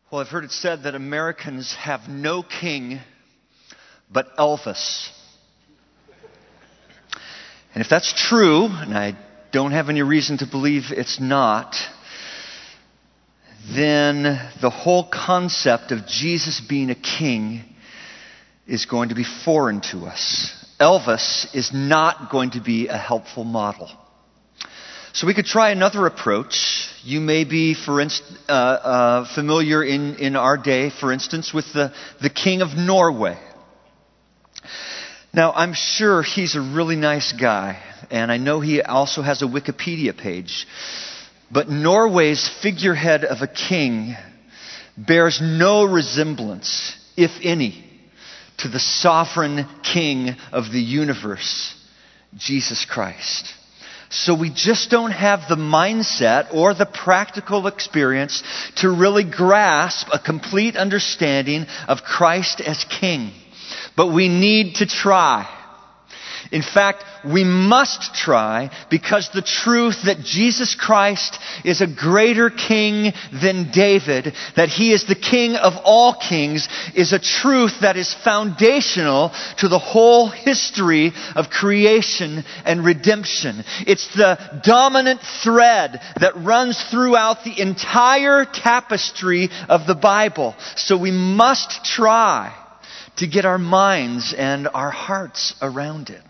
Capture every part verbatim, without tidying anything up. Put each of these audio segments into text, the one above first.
Well, I've heard it said that Americans have no king but Elvis. And if that's true, and I don't have any reason to believe it's not, then the whole concept of Jesus being a king is going to be foreign to us. Elvis is not going to be a helpful model. So we could try another approach. You may be, for instance, uh, uh, familiar in, in our day, for instance, with the, the King of Norway. Now, I'm sure he's a really nice guy, and I know he also has a Wikipedia page. But Norway's figurehead of a king bears no resemblance, if any, to the sovereign King of the universe, Jesus Christ. So we just don't have the mindset or the practical experience to really grasp a complete understanding of Christ as King. But we need to try. In fact, we must try, because the truth that Jesus Christ is a greater king than David, that he is the King of all kings, is a truth that is foundational to the whole history of creation and redemption. It's the dominant thread that runs throughout the entire tapestry of the Bible. So we must try to get our minds and our hearts around it.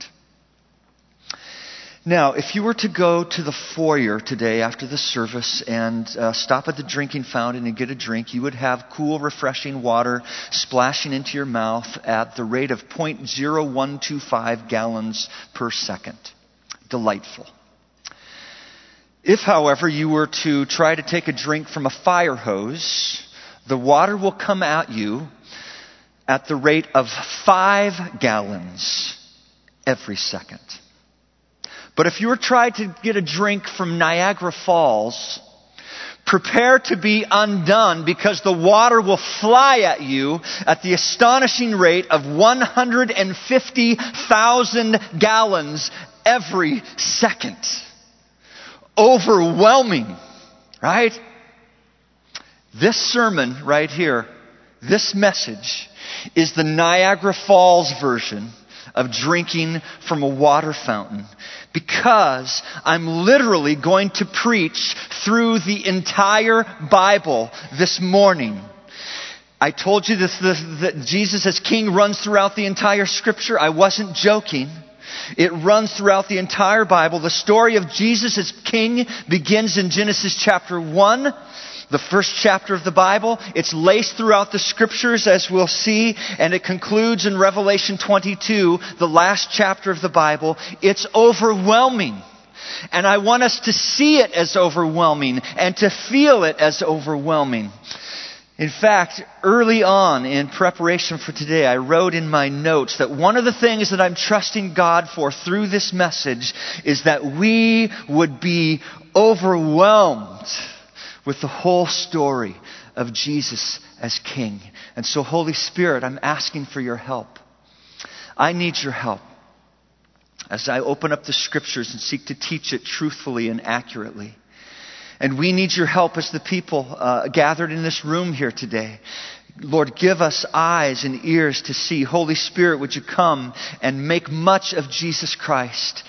Now, if you were to go to the foyer today after the service and uh, stop at the drinking fountain and get a drink, you would have cool, refreshing water splashing into your mouth at the rate of zero point zero one two five gallons per second. Delightful. If, however, you were to try to take a drink from a fire hose, the water will come at you at the rate of five gallons every second. But if you were trying to get a drink from Niagara Falls, prepare to be undone, because the water will fly at you at the astonishing rate of one hundred fifty thousand gallons every second. Overwhelming, right? This sermon right here, this message, is the Niagara Falls version of drinking from a water fountain, because I'm literally going to preach through the entire Bible this morning. I told you this, this, that Jesus as King runs throughout the entire Scripture. I wasn't joking. It runs throughout the entire Bible. The story of Jesus as King begins in Genesis chapter one. The first chapter of the Bible. It's laced throughout the Scriptures, as we'll see, and it concludes in Revelation twenty-two, the last chapter of the Bible. It's overwhelming. And I want us to see it as overwhelming and to feel it as overwhelming. In fact, early on in preparation for today, I wrote in my notes that one of the things that I'm trusting God for through this message is that we would be overwhelmed with the whole story of Jesus as King. And so, Holy Spirit, I'm asking for your help. I need your help as I open up the Scriptures and seek to teach it truthfully and accurately. And we need your help as the people uh, gathered in this room here today. Lord, give us eyes and ears to see. Holy Spirit, would you come and make much of Jesus Christ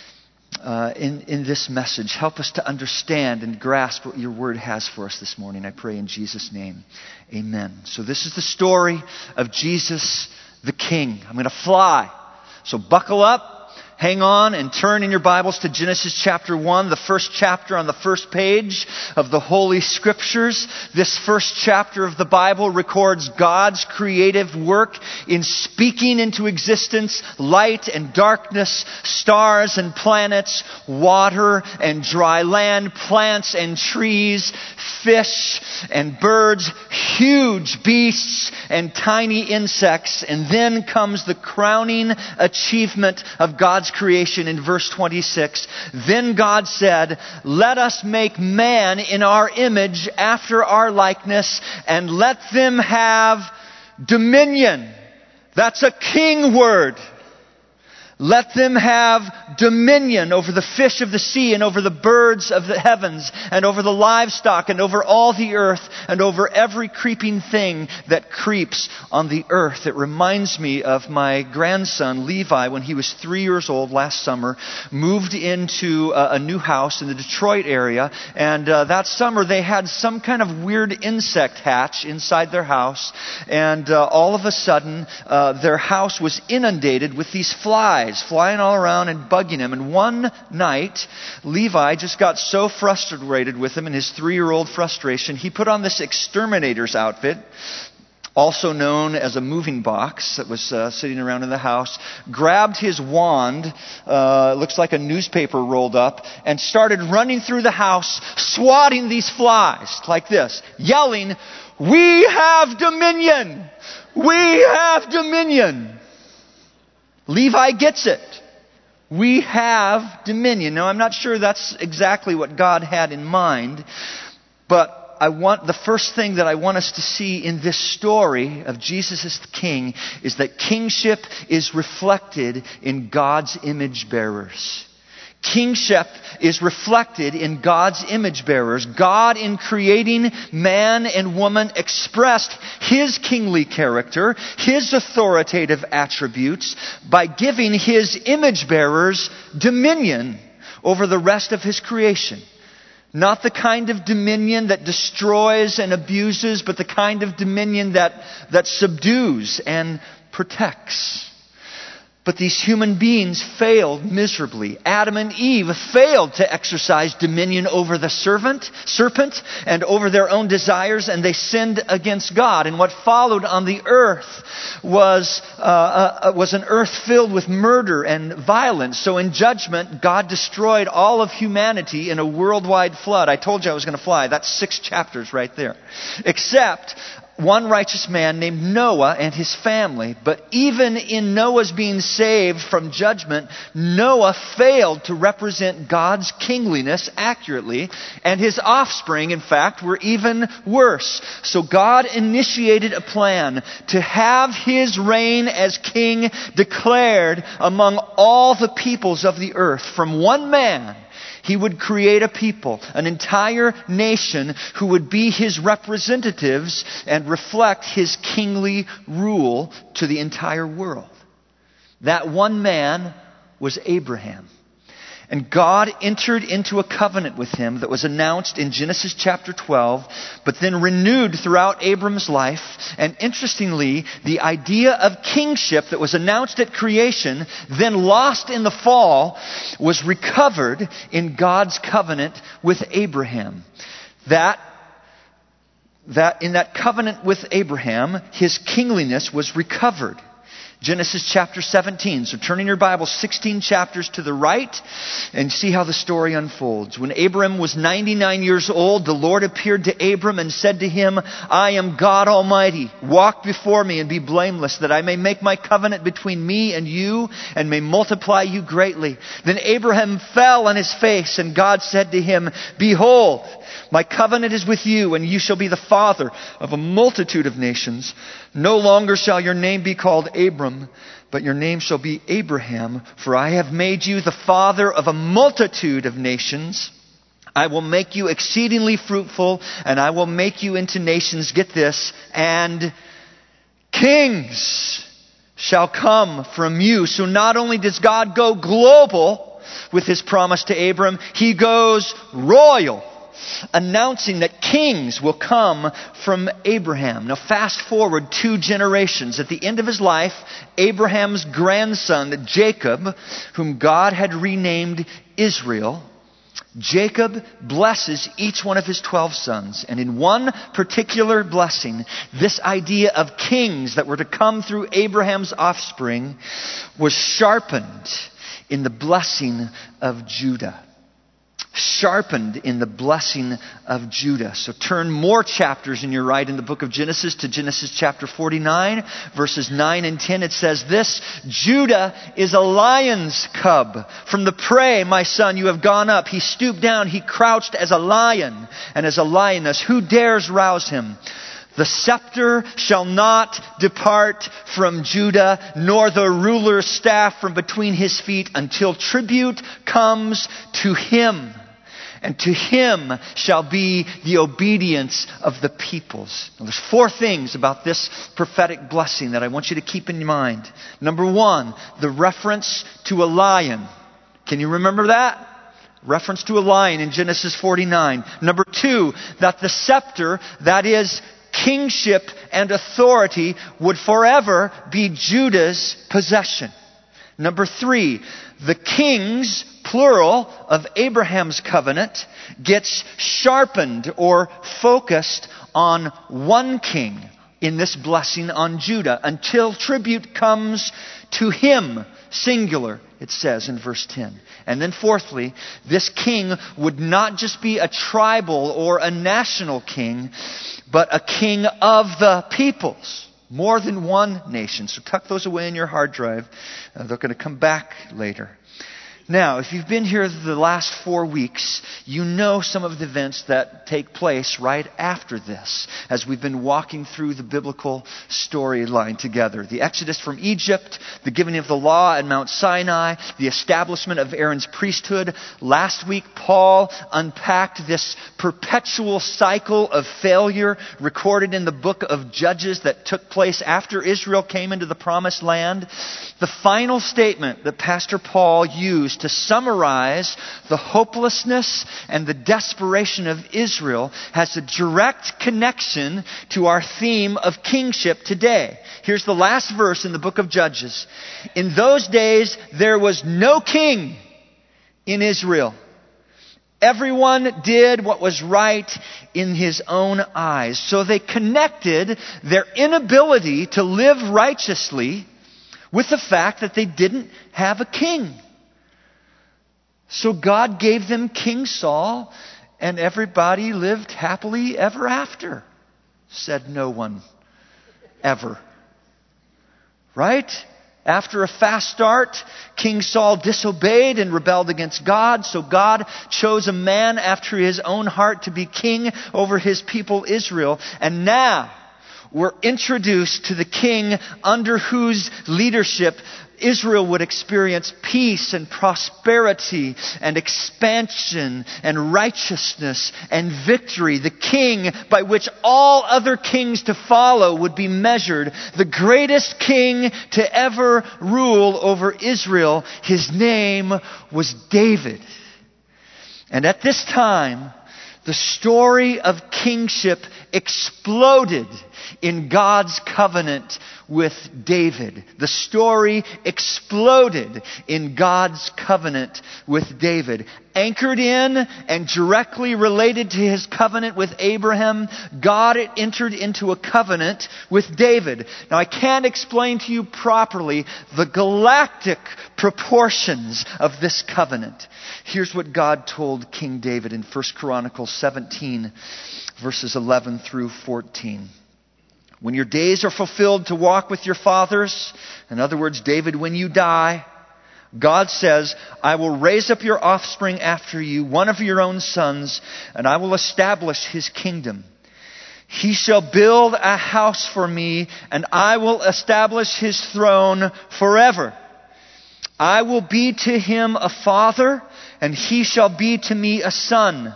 Uh, in, in this message. Help us to understand and grasp what your word has for us this morning. I pray in Jesus' name. Amen. So this is the story of Jesus the King. I'm going to fly. So buckle up. Hang on and turn in your Bibles to Genesis chapter one, the first chapter on the first page of the Holy Scriptures. This first chapter of the Bible records God's creative work in speaking into existence light and darkness, stars and planets, water and dry land, plants and trees, fish and birds, huge beasts and tiny insects. And then comes the crowning achievement of God's creation in verse twenty-six. Then God said, "Let us make man in our image after our likeness, and let them have dominion." That's a king word. Let them have dominion over the fish of the sea and over the birds of the heavens and over the livestock and over all the earth and over every creeping thing that creeps on the earth. It reminds me of my grandson Levi when he was three years old last summer, moved into a, a new house in the Detroit area, and uh, that summer they had some kind of weird insect hatch inside their house, and uh, all of a sudden uh, their house was inundated with these flies flying all around and bugging him. And one night, Levi just got so frustrated with him and his three-year-old frustration, he put on this exterminator's outfit, also known as a moving box that was uh, sitting around in the house, grabbed his wand, uh, looks like a newspaper rolled up, and started running through the house, swatting these flies like this, yelling, "We have dominion! We have dominion!" Levi gets it. We have dominion. Now, I'm not sure that's exactly what God had in mind, but I want the first thing that I want us to see in this story of Jesus as the King is that kingship is reflected in God's image bearers. Kingship is reflected in God's image bearers. God, in creating man and woman, expressed His kingly character, His authoritative attributes, by giving His image bearers dominion over the rest of His creation. Not the kind of dominion that destroys and abuses, but the kind of dominion that, that subdues and protects. But these human beings failed miserably. Adam and Eve failed to exercise dominion over the servant, serpent and over their own desires, and they sinned against God. And what followed on the earth was, uh, uh, was an earth filled with murder and violence. So in judgment, God destroyed all of humanity in a worldwide flood. I told you I was going to fly. That's six chapters right there. Except one righteous man named Noah and his family. But even in Noah's being saved from judgment, Noah failed to represent God's kingliness accurately, and his offspring, in fact, were even worse. So God initiated a plan to have His reign as king declared among all the peoples of the earth. From one man, He would create a people, an entire nation who would be His representatives and reflect His kingly rule to the entire world. That one man was Abraham. And God entered into a covenant with him that was announced in Genesis chapter twelve, but then renewed throughout Abram's life. And interestingly, the idea of kingship that was announced at creation, then lost in the fall, was recovered in God's covenant with Abraham. That that in that covenant with Abraham, his kingliness was recovered. Genesis chapter seventeen. So turn in your Bible sixteen chapters to the right and see how the story unfolds. When Abram was ninety-nine years old, the Lord appeared to Abram and said to him, "I am God Almighty. Walk before me and be blameless, that I may make my covenant between me and you and may multiply you greatly." Then Abraham fell on his face, and God said to him, "Behold, my covenant is with you, and you shall be the father of a multitude of nations. No longer shall your name be called Abram, but your name shall be Abraham, for I have made you the father of a multitude of nations. I will make you exceedingly fruitful, and I will make you into nations," get this, "and kings shall come from you." So not only does God go global with His promise to Abram, He goes royal, announcing that kings will come from Abraham. Now fast forward two generations. At the end of his life, Abraham's grandson, Jacob, whom God had renamed Israel, Jacob blesses each one of his twelve sons. And in one particular blessing, this idea of kings that were to come through Abraham's offspring was sharpened in the blessing of Judah. Sharpened in the blessing of Judah. So turn more chapters in your right in the book of Genesis to Genesis chapter forty-nine, verses nine and ten. It says this, "Judah is a lion's cub. From the prey, my son, you have gone up. He stooped down. He crouched as a lion and as a lioness. Who dares rouse him? The scepter shall not depart from Judah, nor the ruler's staff from between his feet, until tribute comes to him. And to him shall be the obedience of the peoples. Now, there's four things about this prophetic blessing that I want you to keep in mind. Number one, the reference to a lion. Can you remember that? Reference to a lion in Genesis forty-nine. Number two, that the scepter, that is kingship and authority, would forever be Judah's possession. Number three, the kings, plural, of Abraham's covenant gets sharpened or focused on one king in this blessing on Judah until tribute comes to him, singular, it says in verse ten. And then fourthly, this king would not just be a tribal or a national king, but a king of the peoples. More than one nation. So tuck those away in your hard drive. Uh, they're going to come back later. Now, if you've been here the last four weeks, you know some of the events that take place right after this, as we've been walking through the biblical storyline together. The Exodus from Egypt, the giving of the law at Mount Sinai, the establishment of Aaron's priesthood. Last week, Paul unpacked this perpetual cycle of failure recorded in the book of Judges that took place after Israel came into the Promised Land. The final statement that Pastor Paul used to summarize the hopelessness and the desperation of Israel has a direct connection to our theme of kingship today. Here's the last verse in the book of Judges. In those days, there was no king in Israel. Everyone did what was right in his own eyes. So they connected their inability to live righteously with the fact that they didn't have a king. So God gave them King Saul, and everybody lived happily ever after, said no one ever. Right? After a fast start, King Saul disobeyed and rebelled against God, so God chose a man after his own heart to be king over his people Israel. And now we're introduced to the king under whose leadership Israel would experience peace and prosperity and expansion and righteousness and victory. The king by which all other kings to follow would be measured. The greatest king to ever rule over Israel. His name was David. And at this time, the story of kingship exploded in God's covenant with David. The story exploded in God's covenant with David. Anchored in and directly related to his covenant with Abraham, God entered into a covenant with David. Now, I can't explain to you properly the galactic proportions of this covenant. Here's what God told King David in First Chronicles seventeen, verses eleven through fourteen. When your days are fulfilled to walk with your fathers, in other words, David, when you die, God says, I will raise up your offspring after you, one of your own sons, and I will establish his kingdom. He shall build a house for me, and I will establish his throne forever. I will be to him a father, and he shall be to me a son.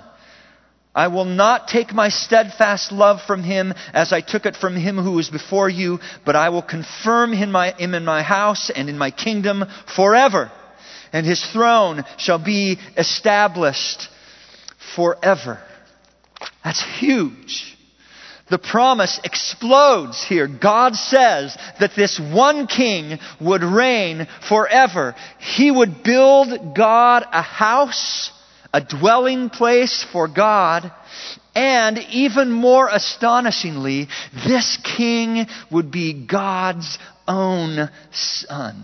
I will not take my steadfast love from him as I took it from him who was before you, but I will confirm him in my, him in my house and in my kingdom forever. And his throne shall be established forever. That's huge. The promise explodes here. God says that this one king would reign forever. He would build God a house, a dwelling place for God, and even more astonishingly, this king would be God's own son.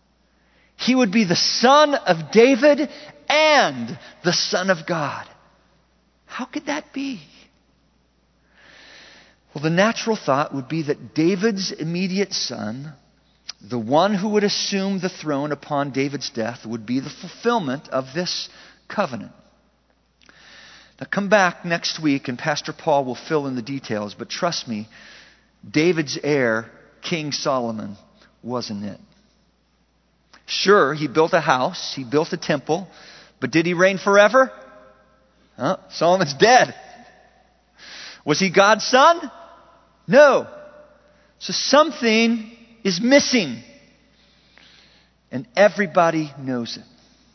He would be the son of David and the son of God. How could that be? Well, the natural thought would be that David's immediate son, the one who would assume the throne upon David's death, would be the fulfillment of this covenant. Now come back next week and Pastor Paul will fill in the details, but trust me, David's heir, King Solomon, wasn't it. Sure, he built a house, he built a temple, but did he reign forever? Huh? Solomon's dead. Was he God's son? No. So something is missing. And everybody knows it.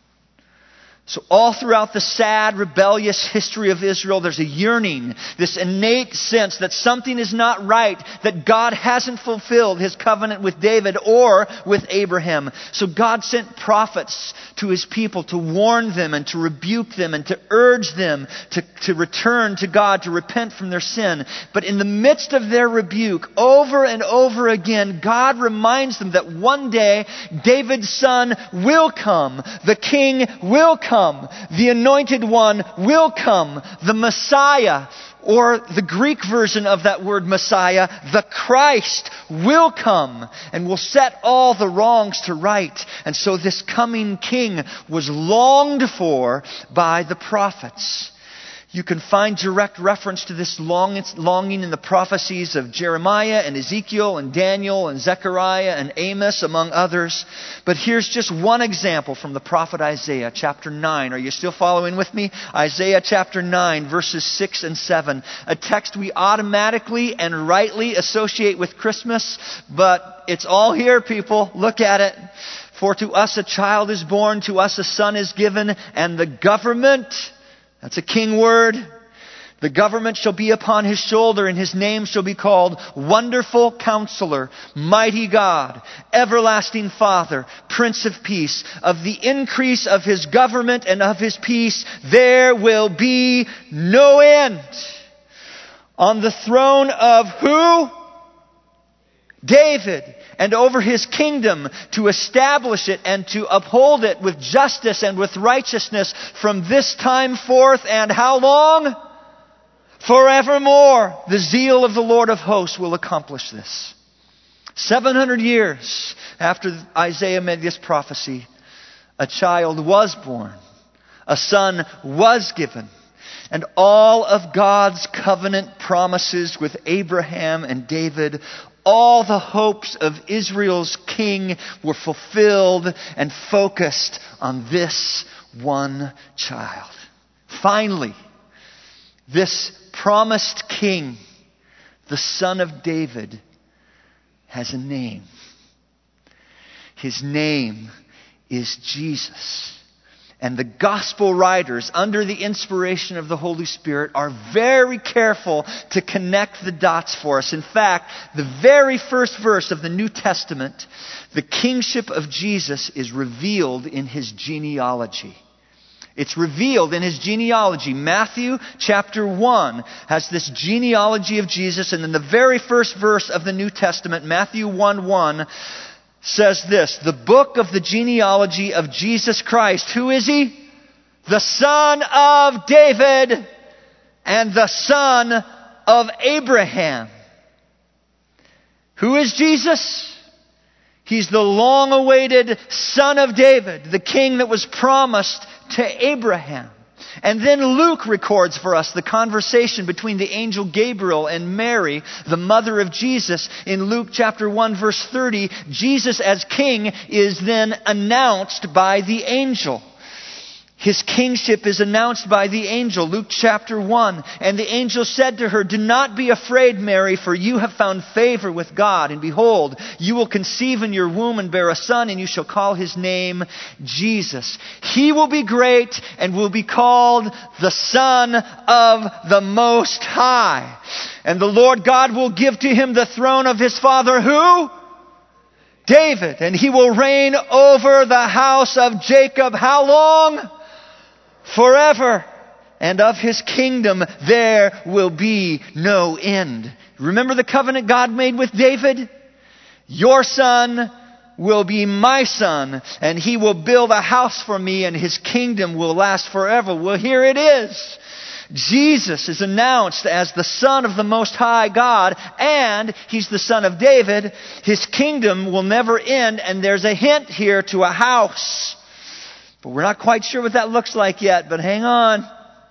So all throughout the sad, rebellious history of Israel, there's a yearning, this innate sense that something is not right, that God hasn't fulfilled His covenant with David or with Abraham. So God sent prophets to His people to warn them and to rebuke them and to urge them to, to return to God, to repent from their sin. But in the midst of their rebuke, over and over again, God reminds them that one day David's son will come, the king will come. Come. The anointed one will come. The Messiah, or the Greek version of that word Messiah, the Christ, will come and will set all the wrongs to right. And so this coming king was longed for by the prophets. You can find direct reference to this longing in the prophecies of Jeremiah and Ezekiel and Daniel and Zechariah and Amos, among others. But here's just one example from the prophet Isaiah, chapter nine. Are you still following with me? Isaiah chapter nine, verses six and seven. A text we automatically and rightly associate with Christmas, but it's all here, people. Look at it. For to us a child is born, to us a son is given, and the government... That's a king word. The government shall be upon his shoulder, and his name shall be called Wonderful Counselor, Mighty God, Everlasting Father, Prince of Peace. Of the increase of his government and of his peace, there will be no end. On the throne of who? David. And over his kingdom, to establish it and to uphold it with justice and with righteousness from this time forth, and how long? Forevermore. The zeal of the Lord of hosts will accomplish this. seven hundred years after Isaiah made this prophecy, a child was born. A son was given. And all of God's covenant promises with Abraham and David, all the hopes of Israel's king, were fulfilled and focused on this one child. Finally, this promised king, the son of David, has a name. His name is Jesus. And the gospel writers, under the inspiration of the Holy Spirit, are very careful to connect the dots for us. In fact, the very first verse of the New Testament, the kingship of Jesus is revealed in His genealogy. It's revealed in His genealogy. Matthew chapter one has this genealogy of Jesus, and in the very first verse of the New Testament, Matthew one one, says this: the book of the genealogy of Jesus Christ. Who is He? The son of David and the son of Abraham. Who is Jesus? He's the long-awaited son of David, the king that was promised to Abraham. And then Luke records for us the conversation between the angel Gabriel and Mary, the mother of Jesus. In Luke chapter one verse thirty, Jesus as king is then announced by the angel. His kingship is announced by the angel. Luke chapter one. And the angel said to her, "Do not be afraid, Mary, for you have found favor with God. And behold, you will conceive in your womb and bear a son, and you shall call his name Jesus. He will be great and will be called the Son of the Most High. And the Lord God will give to him the throne of his father," who? David. "And he will reign over the house of Jacob." How long? Forever. "And of his kingdom there will be no end." Remember the covenant God made with David? "Your son will be my son, and he will build a house for me, and his kingdom will last forever." Well, here it is. Jesus is announced as the Son of the Most High God, and He's the Son of David. His kingdom will never end, and there's a hint here to a house. But we're not quite sure what that looks like yet, but hang on.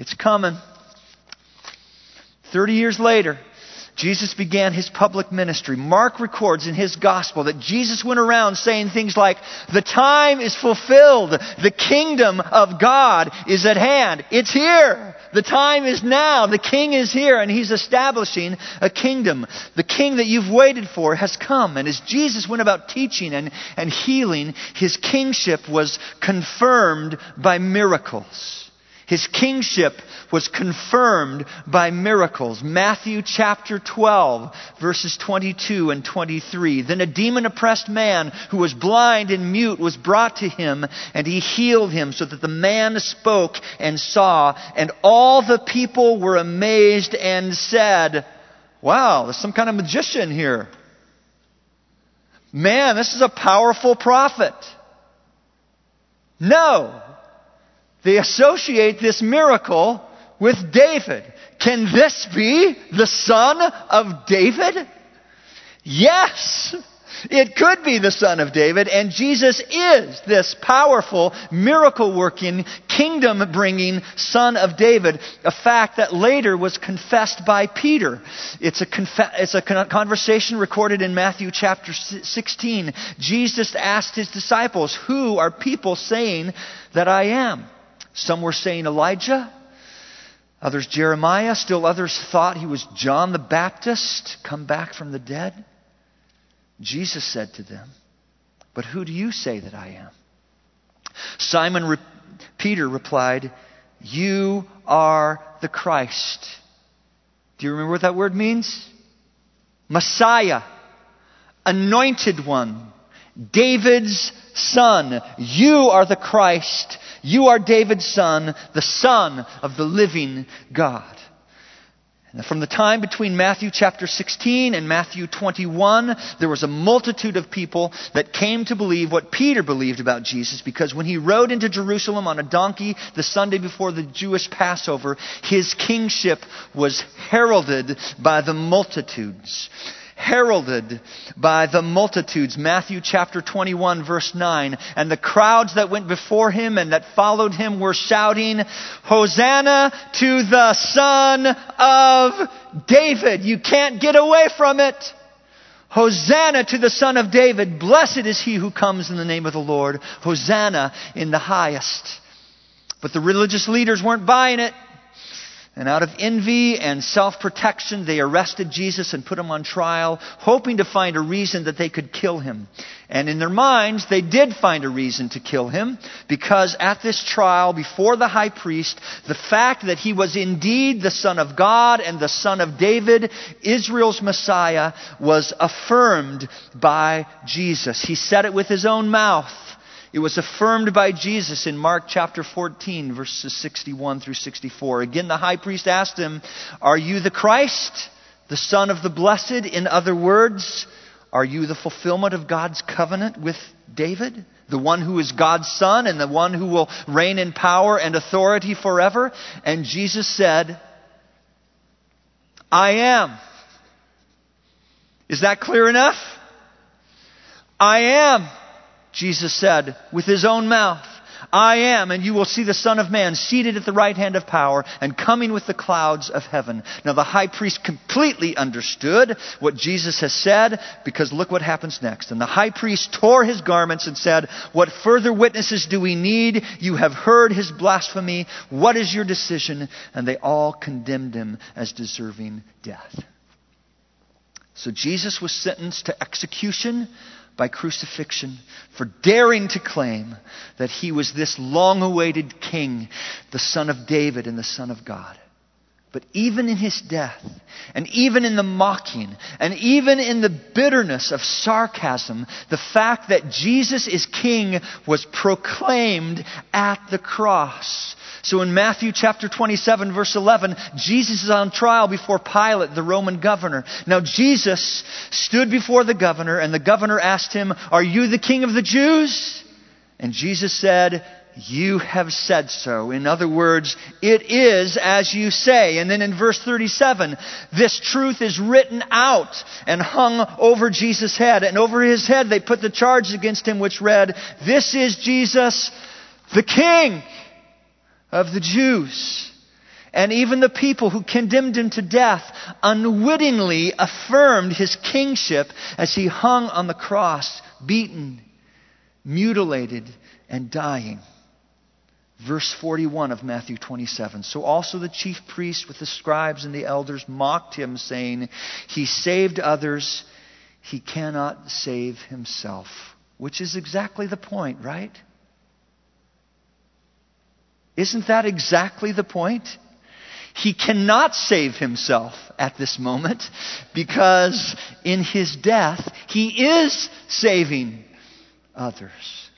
It's coming. Thirty years later, Jesus began his public ministry. Mark records in his gospel that Jesus went around saying things like, the time is fulfilled. The kingdom of God is at hand. It's here. The time is now. The king is here, and he's establishing a kingdom. The king that you've waited for has come. And as Jesus went about teaching and, and healing, his kingship was confirmed by miracles. His kingship was confirmed by miracles. Matthew chapter twelve, verses twenty-two and twenty-three. Then a demon-oppressed man who was blind and mute was brought to him, and he healed him so that the man spoke and saw. And all the people were amazed and said, wow, there's some kind of magician here. Man, this is a powerful prophet. No. They associate this miracle with David. Can this be the son of David? Yes, it could be the son of David. And Jesus is this powerful, miracle-working, kingdom-bringing son of David. A fact that later was confessed by Peter. It's a, conf- it's a conversation recorded in Matthew chapter sixteen. Jesus asked his disciples, who are people saying that I am? Some were saying Elijah, others Jeremiah, still others thought he was John the Baptist, come back from the dead. Jesus said to them, but who do you say that I am? Simon re- Peter replied, you are the Christ. Do you remember what that word means? Messiah, anointed one, David's son. You are the Christ. You are David's son, the Son of the living God. And from the time between Matthew chapter sixteen and Matthew twenty-one, there was a multitude of people that came to believe what Peter believed about Jesus, because when he rode into Jerusalem on a donkey the Sunday before the Jewish Passover, his kingship was heralded by the multitudes. Heralded by the multitudes. Matthew chapter twenty-one verse nine. And the crowds that went before him and that followed him were shouting, Hosanna to the Son of David. You can't get away from it. Hosanna to the Son of David. Blessed is he who comes in the name of the Lord. Hosanna in the highest. But the religious leaders weren't buying it. And out of envy and self-protection, they arrested Jesus and put him on trial, hoping to find a reason that they could kill him. And in their minds, they did find a reason to kill him, because at this trial before the high priest, the fact that he was indeed the Son of God and the Son of David, Israel's Messiah, was affirmed by Jesus. He said it with his own mouth. It was affirmed by Jesus in Mark chapter fourteen, verses sixty-one through sixty-four. Again, the high priest asked him, are you the Christ, the Son of the Blessed? In other words, are you the fulfillment of God's covenant with David? The one who is God's son and the one who will reign in power and authority forever? And Jesus said, I am. Is that clear enough? I am. Jesus said with his own mouth, I am, and you will see the Son of Man seated at the right hand of power and coming with the clouds of heaven. Now the high priest completely understood what Jesus has said, because look what happens next. And the high priest tore his garments and said, what further witnesses do we need? You have heard his blasphemy. What is your decision? And they all condemned him as deserving death. So Jesus was sentenced to execution by crucifixion for daring to claim that he was this long-awaited king, the Son of David and the Son of God. But even in his death, and even in the mocking, and even in the bitterness of sarcasm, the fact that Jesus is king was proclaimed at the cross. So in Matthew chapter twenty-seven, verse eleven, Jesus is on trial before Pilate, the Roman governor. Now Jesus stood before the governor, and the governor asked him, are you the king of the Jews? And Jesus said, you have said so. In other words, it is as you say. And then in verse thirty-seven, this truth is written out and hung over Jesus' head. And over his head they put the charge against him, which read, this is Jesus, the King of the Jews. And even the people who condemned him to death unwittingly affirmed his kingship as he hung on the cross, beaten, mutilated, and dying. Verse forty-one of Matthew twenty-seven. So also the chief priests with the scribes and the elders mocked him, saying, he saved others, he cannot save himself. Which is exactly the point, right? Isn't that exactly the point? He cannot save himself at this moment because in his death, he is saving others.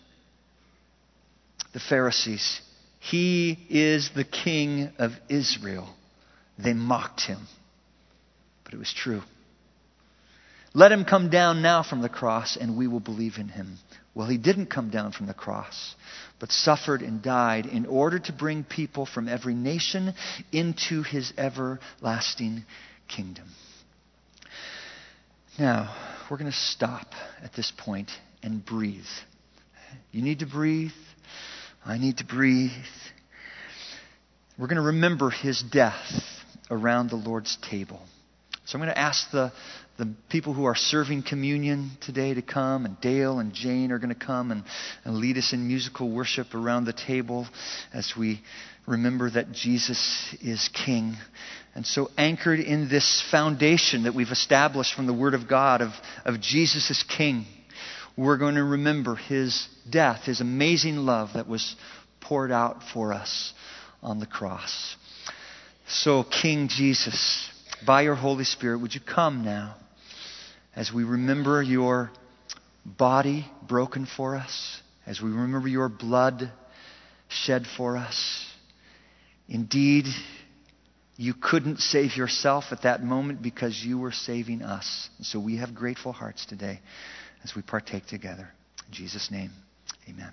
The Pharisees, he is the King of Israel. They mocked him, but it was true. Let him come down now from the cross and we will believe in him. Well, he didn't come down from the cross, but suffered and died in order to bring people from every nation into his everlasting kingdom. Now, we're going to stop at this point and breathe. You need to breathe. I need to breathe. We're going to remember his death around the Lord's table. So I'm going to ask the, the people who are serving communion today to come, and Dale and Jane are going to come and, and lead us in musical worship around the table as we remember that Jesus is King. And so anchored in this foundation that we've established from the Word of God of, of Jesus as King, we're going to remember his death, his amazing love that was poured out for us on the cross. So King Jesus, by your Holy Spirit, would you come now as we remember your body broken for us, as we remember your blood shed for us. Indeed, you couldn't save yourself at that moment because you were saving us. And so we have grateful hearts today as we partake together. In Jesus' name, amen.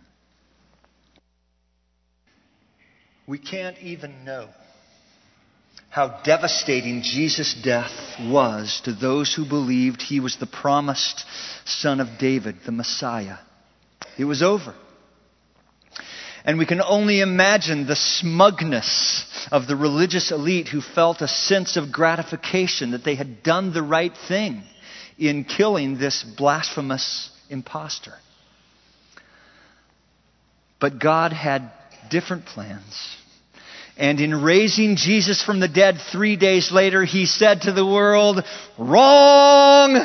We can't even know how devastating Jesus' death was to those who believed he was the promised Son of David, the Messiah. It was over. And we can only imagine the smugness of the religious elite who felt a sense of gratification that they had done the right thing in killing this blasphemous impostor. But God had different plans. And in raising Jesus from the dead three days later, he said to the world, "Wrong!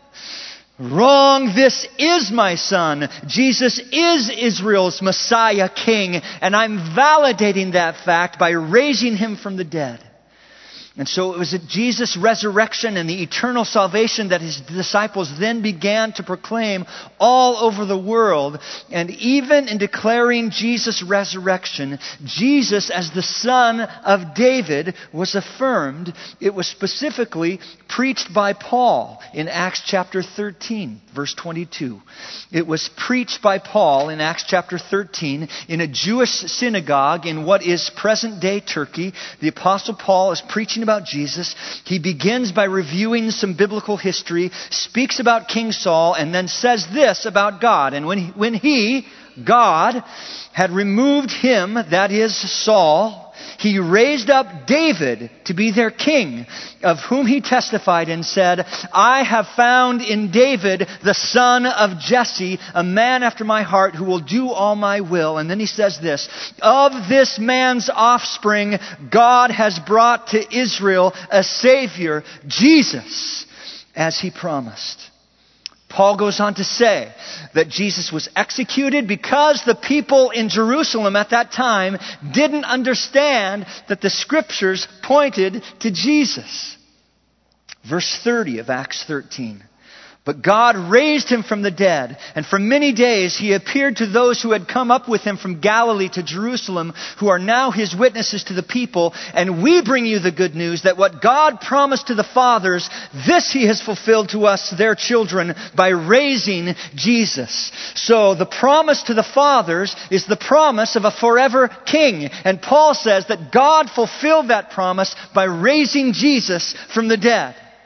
Wrong! This is my Son. Jesus is Israel's Messiah King, and I'm validating that fact by raising him from the dead." And so it was at Jesus' resurrection and the eternal salvation that his disciples then began to proclaim all over the world. And even in declaring Jesus' resurrection, Jesus as the Son of David was affirmed. It was specifically preached by Paul in Acts chapter thirteen, verse twenty-two. It was preached by Paul in Acts chapter thirteen in a Jewish synagogue in what is present-day Turkey. The Apostle Paul is preaching about Jesus. He begins by reviewing some biblical history, speaks about King Saul, and then says this about God. And when he, when he, God, had removed him, that is Saul, he raised up David to be their king, of whom he testified and said, "I have found in David the son of Jesse, a man after my heart who will do all my will." And then he says this, "Of this man's offspring, God has brought to Israel a Savior, Jesus, as he promised." Paul goes on to say that Jesus was executed because the people in Jerusalem at that time didn't understand that the Scriptures pointed to Jesus. Verse thirty of Acts thirteen. "But God raised him from the dead, and for many days he appeared to those who had come up with him from Galilee to Jerusalem, who are now his witnesses to the people. And we bring you the good news that what God promised to the fathers, this he has fulfilled to us, their children, by raising Jesus." So the promise to the fathers is the promise of a forever king. And Paul says that God fulfilled that promise by raising Jesus from the dead.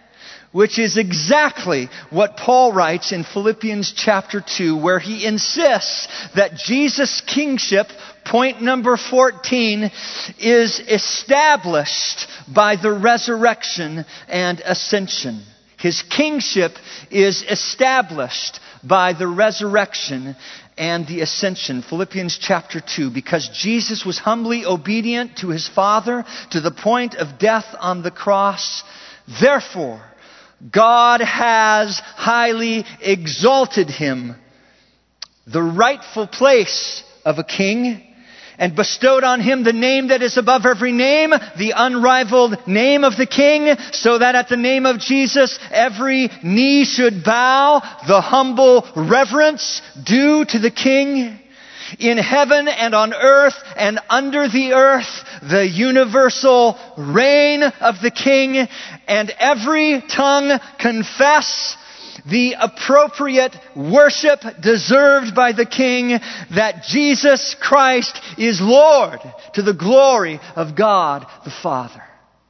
which is exactly what Paul writes in Philippians chapter two, where he insists that Jesus' kingship, point number fourteen, is established by the resurrection and ascension. His kingship is established by the resurrection and the ascension. Philippians chapter two, because Jesus was humbly obedient to his Father to the point of death on the cross, therefore God has highly exalted him, the rightful place of a king, and bestowed on him the name that is above every name, the unrivaled name of the King, so that at the name of Jesus every knee should bow, the humble reverence due to the King. In heaven and on earth and under the earth, the universal reign of the King, and every tongue confess the appropriate worship deserved by the King, that Jesus Christ is Lord, to the glory of God the Father.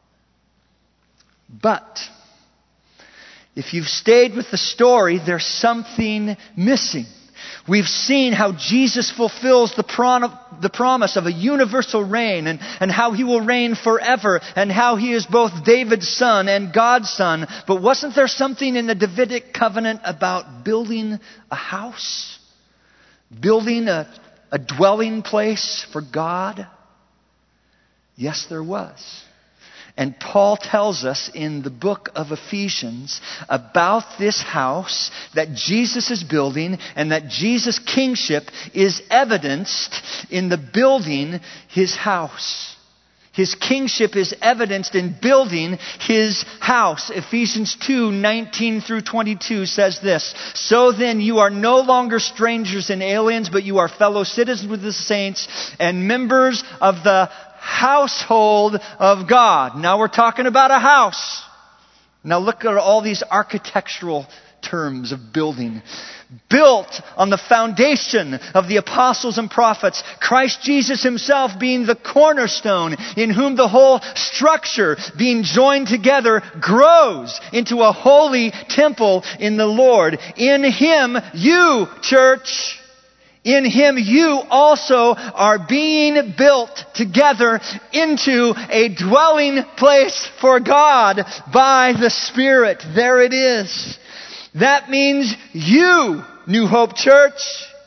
But if you've stayed with the story, there's something missing. We've seen how Jesus fulfills the, prom- the promise of a universal reign, and, and how he will reign forever, and how he is both David's son and God's son. But wasn't there something in the Davidic covenant about building a house? Building a, a dwelling place for God? Yes, there was. And Paul tells us in the book of Ephesians about this house that Jesus is building, and that Jesus' kingship is evidenced in the building his house. His kingship is evidenced in building his house. Ephesians two, nineteen through twenty-two says this: "So then you are no longer strangers and aliens, but you are fellow citizens with the saints and members of the household of God." Now we're talking about a house. Now look at all these architectural terms of building. Built on the foundation of the apostles and prophets, Christ Jesus himself being the cornerstone, in whom the whole structure, being joined together, grows into a holy temple in the Lord. In him, you, church, in him you also are being built together into a dwelling place for God by the Spirit. There it is. That means you, New Hope Church,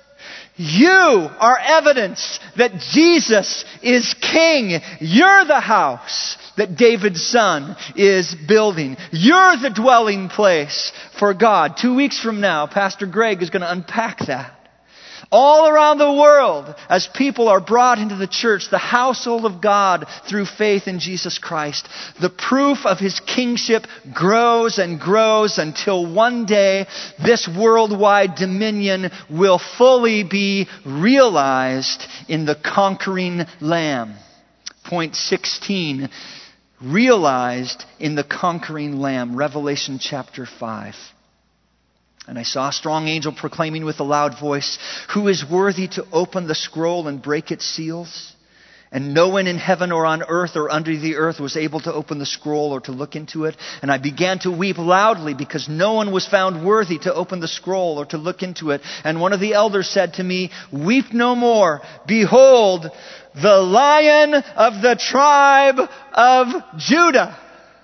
you are evidence that Jesus is King. You're the house that David's son is building. You're the dwelling place for God. Two weeks from now, Pastor Greg is going to unpack that. All around the world, as people are brought into the church, the household of God, through faith in Jesus Christ, the proof of his kingship grows and grows until one day this worldwide dominion will fully be realized in the conquering Lamb. Point sixteen, realized in the conquering Lamb, Revelation chapter five. "And I saw a strong angel proclaiming with a loud voice, 'Who is worthy to open the scroll and break its seals?' And no one in heaven or on earth or under the earth was able to open the scroll or to look into it. And I began to weep loudly because no one was found worthy to open the scroll or to look into it. And one of the elders said to me, 'Weep no more. Behold, the Lion of the tribe of Judah,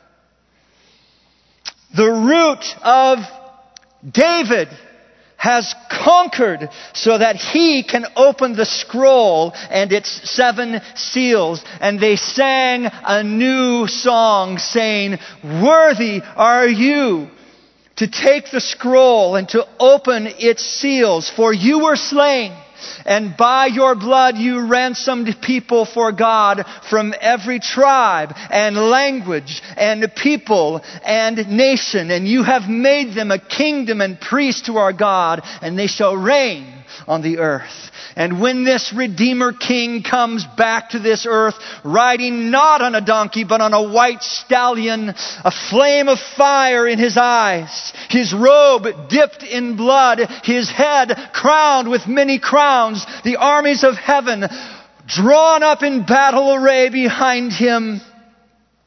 the root of David, has conquered so that he can open the scroll and its seven seals.' And they sang a new song, saying, 'Worthy are you to take the scroll and to open its seals, for you were slain, and by your blood you ransomed people for God from every tribe and language and people and nation. And you have made them a kingdom and priests to our God, and they shall reign on the earth.' And when this Redeemer King comes back to this earth, riding not on a donkey, but on a white stallion, a flame of fire in his eyes, his robe dipped in blood, his head crowned with many crowns, the armies of heaven drawn up in battle array behind him,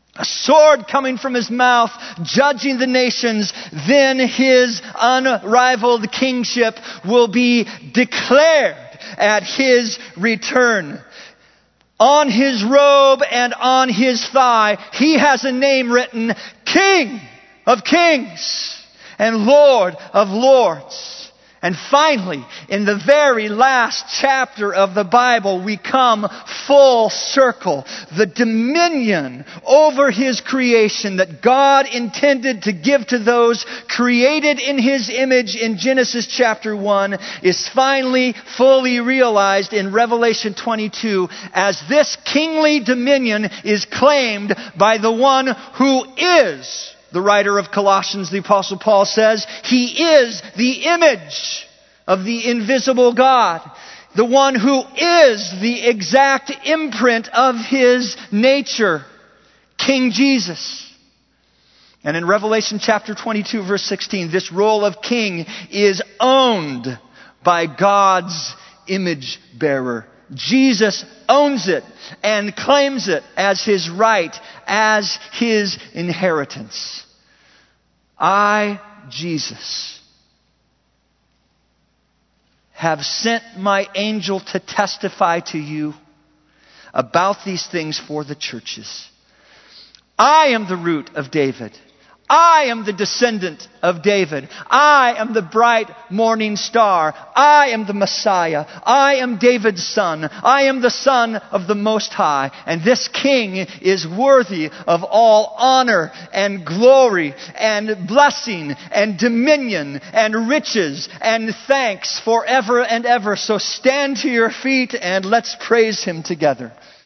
a sword coming from his mouth, judging the nations. Then his unrivaled kingship will be declared at his return. On his robe and on his thigh, he has a name written, King of Kings and Lord of Lords. And finally, in the very last chapter of the Bible, we come full circle. The dominion over his creation that God intended to give to those created in his image in Genesis chapter one is finally fully realized in Revelation twenty-two as this kingly dominion is claimed by the one who is, the writer of Colossians, the Apostle Paul says, he is the image of the invisible God. The one who is the exact imprint of his nature, King Jesus. And in Revelation chapter twenty-two, verse sixteen, this role of king is owned by God's image bearer. Jesus owns it and claims it as his right, as his inheritance. I, Jesus, have sent my angel to testify to you about these things for the churches. I am the root of David. I am the descendant of David. I am the bright morning star. I am the Messiah. I am David's son. I am the Son of the Most High. And this King is worthy of all honor and glory and blessing and dominion and riches and thanks forever and ever. So stand to your feet and let's praise him together.